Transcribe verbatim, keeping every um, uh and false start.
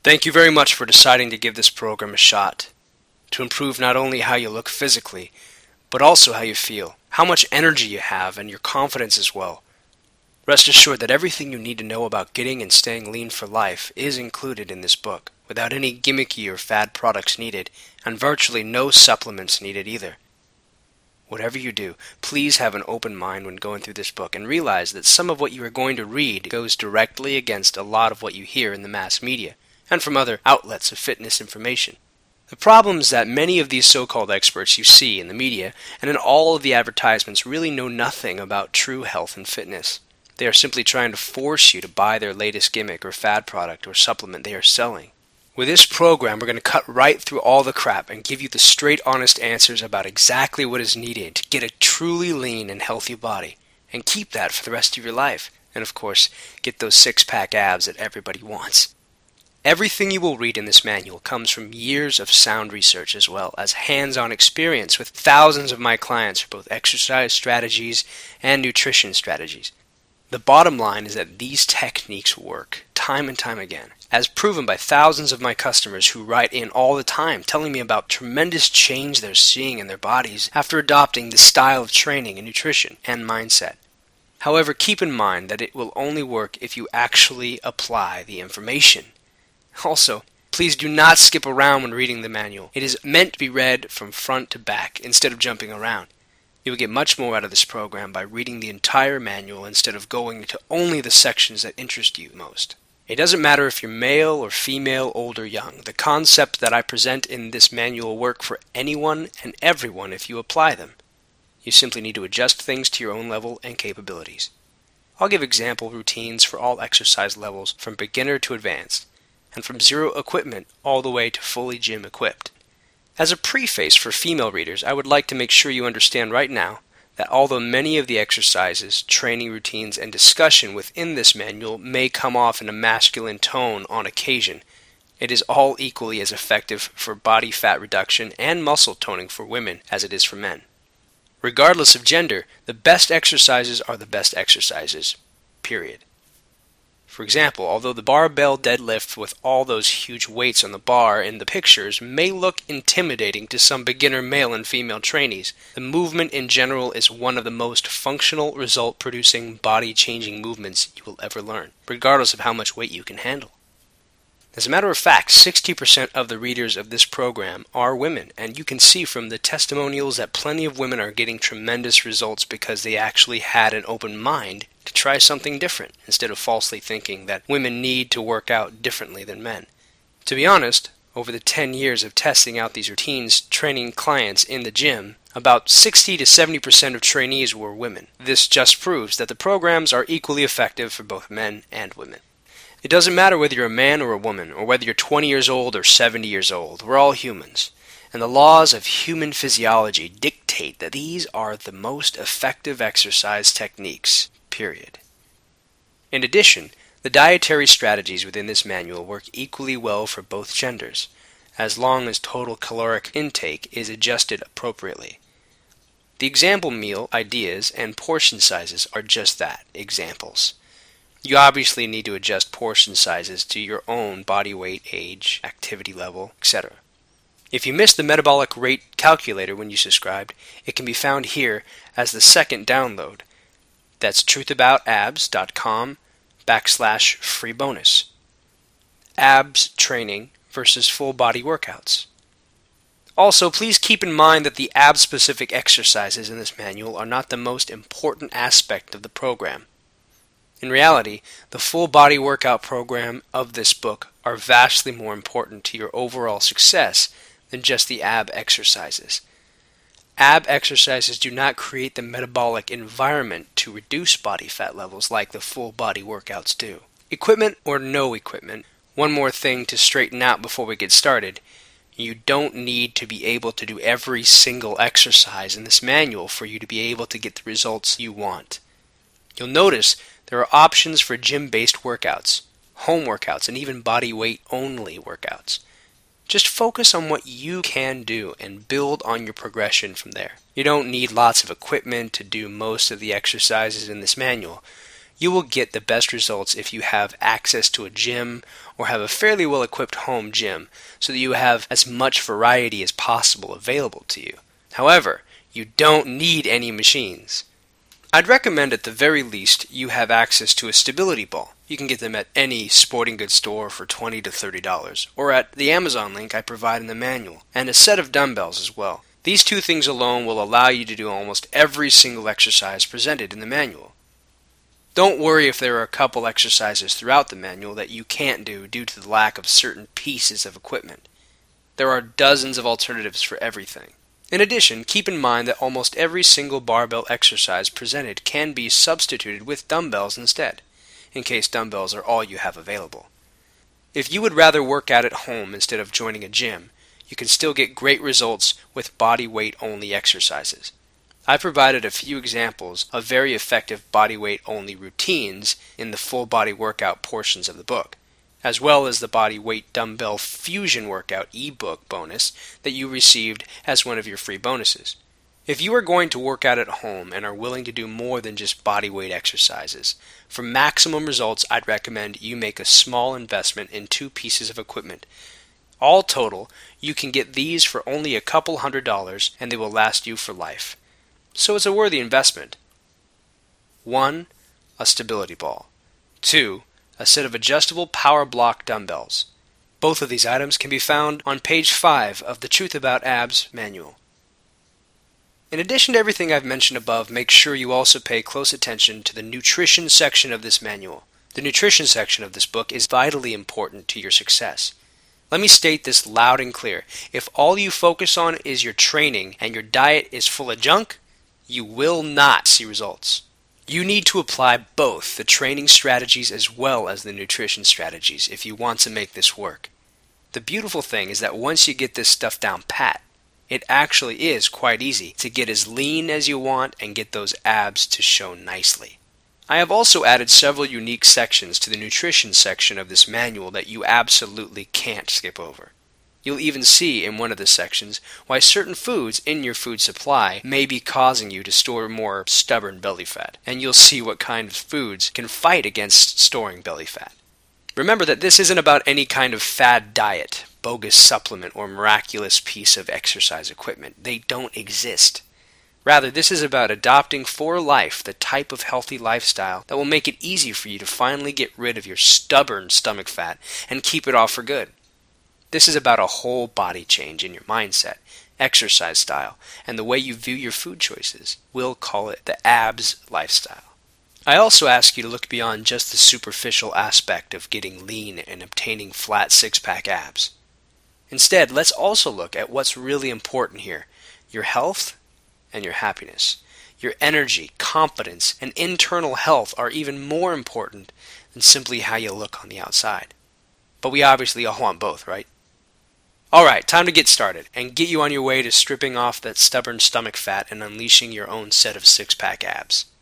Thank you very much for deciding to give this program a shot, to improve not only how you look physically, but also how you feel, how much energy you have, and your confidence as well. Rest assured that everything you need to know about getting and staying lean for life is included in this book, without any gimmicky or fad products needed, and virtually no supplements needed either. Whatever you do, please have an open mind when going through this book and realize that some of what you are going to read goes directly against a lot of what you hear in the mass media and from other outlets of fitness information. The problem is that many of these so-called experts you see in the media and in all of the advertisements really know nothing about true health and fitness. They are simply trying to force you to buy their latest gimmick or fad product or supplement they are selling. With this program, we're going to cut right through all the crap and give you the straight, honest answers about exactly what is needed to get a truly lean and healthy body, and keep that for the rest of your life, and of course, get those six-pack abs that everybody wants. Everything you will read in this manual comes from years of sound research as well as hands-on experience with thousands of my clients for both exercise strategies and nutrition strategies. The bottom line is that these techniques work time and time again, as proven by thousands of my customers who write in all the time telling me about tremendous change they're seeing in their bodies after adopting this style of training and nutrition and mindset. However, keep in mind that it will only work if you actually apply the information. Also, please do not skip around when reading the manual. It is meant to be read from front to back instead of jumping around. You will get much more out of this program by reading the entire manual instead of going to only the sections that interest you most. It doesn't matter if you're male or female, old or young. The concepts that I present in this manual work for anyone and everyone if you apply them. You simply need to adjust things to your own level and capabilities. I'll give example routines for all exercise levels from beginner to advanced, and from zero equipment all the way to fully gym equipped. As a preface for female readers, I would like to make sure you understand right now that although many of the exercises, training routines, and discussion within this manual may come off in a masculine tone on occasion, it is all equally as effective for body fat reduction and muscle toning for women as it is for men. Regardless of gender, the best exercises are the best exercises, period. For example, although the barbell deadlift with all those huge weights on the bar in the pictures may look intimidating to some beginner male and female trainees, the movement in general is one of the most functional, result-producing, body-changing movements you will ever learn, regardless of how much weight you can handle. As a matter of fact, sixty percent of the readers of this program are women, and you can see from the testimonials that plenty of women are getting tremendous results because they actually had an open mind to try something different instead of falsely thinking that women need to work out differently than men. To be honest, over the ten years of testing out these routines, training clients in the gym, about sixty to seventy percent of trainees were women. This just proves that the programs are equally effective for both men and women. It doesn't matter whether you're a man or a woman, or whether you're twenty years old or seventy years old. We're all humans. And the laws of human physiology dictate that these are the most effective exercise techniques, period. In addition, the dietary strategies within this manual work equally well for both genders, as long as total caloric intake is adjusted appropriately. The example meal ideas and portion sizes are just that, examples. You obviously need to adjust portion sizes to your own body weight, age, activity level, et cetera. If you missed the metabolic rate calculator when you subscribed, it can be found here as the second download. That's truthaboutabs.com backslash free bonus. Abs training versus full body workouts. Also, please keep in mind that the ab-specific exercises in this manual are not the most important aspect of the program. In reality, the full body workout program of this book are vastly more important to your overall success than just the ab exercises. Ab exercises do not create the metabolic environment to reduce body fat levels like the full body workouts do. Equipment or no equipment, one more thing to straighten out before we get started. You don't need to be able to do every single exercise in this manual for you to be able to get the results you want. You'll notice there are options for gym-based workouts, home workouts, and even body weight-only workouts. Just focus on what you can do and build on your progression from there. You don't need lots of equipment to do most of the exercises in this manual. You will get the best results if you have access to a gym or have a fairly well-equipped home gym so that you have as much variety as possible available to you. However, you don't need any machines. I'd recommend at the very least you have access to a stability ball. You can get them at any sporting goods store for twenty to thirty dollars, or at the Amazon link I provide in the manual, and a set of dumbbells as well. These two things alone will allow you to do almost every single exercise presented in the manual. Don't worry if there are a couple exercises throughout the manual that you can't do due to the lack of certain pieces of equipment. There are dozens of alternatives for everything. In addition, keep in mind that almost every single barbell exercise presented can be substituted with dumbbells instead, in case dumbbells are all you have available. If you would rather work out at home instead of joining a gym, you can still get great results with body weight only exercises. I provided a few examples of very effective body weight only routines in the full body workout portions of the book, as well as the body weight dumbbell fusion workout ebook bonus that you received as one of your free bonuses. If you are going to work out at home and are willing to do more than just body weight exercises, for maximum results I'd recommend you make a small investment in two pieces of equipment. All total, you can get these for only a couple hundred dollars and they will last you for life. So it's a worthy investment. one. A stability ball. two. A set of adjustable power block dumbbells. Both of these items can be found on page five of the Truth About Abs manual. In addition to everything I've mentioned above, make sure you also pay close attention to the nutrition section of this manual. The nutrition section of this book is vitally important to your success. Let me state this loud and clear. If all you focus on is your training and your diet is full of junk, you will not see results. You need to apply both the training strategies as well as the nutrition strategies if you want to make this work. The beautiful thing is that once you get this stuff down pat, it actually is quite easy to get as lean as you want and get those abs to show nicely. I have also added several unique sections to the nutrition section of this manual that you absolutely can't skip over. You'll even see in one of the sections why certain foods in your food supply may be causing you to store more stubborn belly fat, and you'll see what kind of foods can fight against storing belly fat. Remember that this isn't about any kind of fad diet, bogus supplement, or miraculous piece of exercise equipment. They don't exist. Rather, this is about adopting for life the type of healthy lifestyle that will make it easy for you to finally get rid of your stubborn stomach fat and keep it off for good. This is about a whole body change in your mindset, exercise style, and the way you view your food choices. We'll call it the abs lifestyle. I also ask you to look beyond just the superficial aspect of getting lean and obtaining flat six-pack abs. Instead, let's also look at what's really important here, your health and your happiness. Your energy, confidence, and internal health are even more important than simply how you look on the outside. But we obviously all want both, right? Alright, time to get started and get you on your way to stripping off that stubborn stomach fat and unleashing your own set of six-pack abs.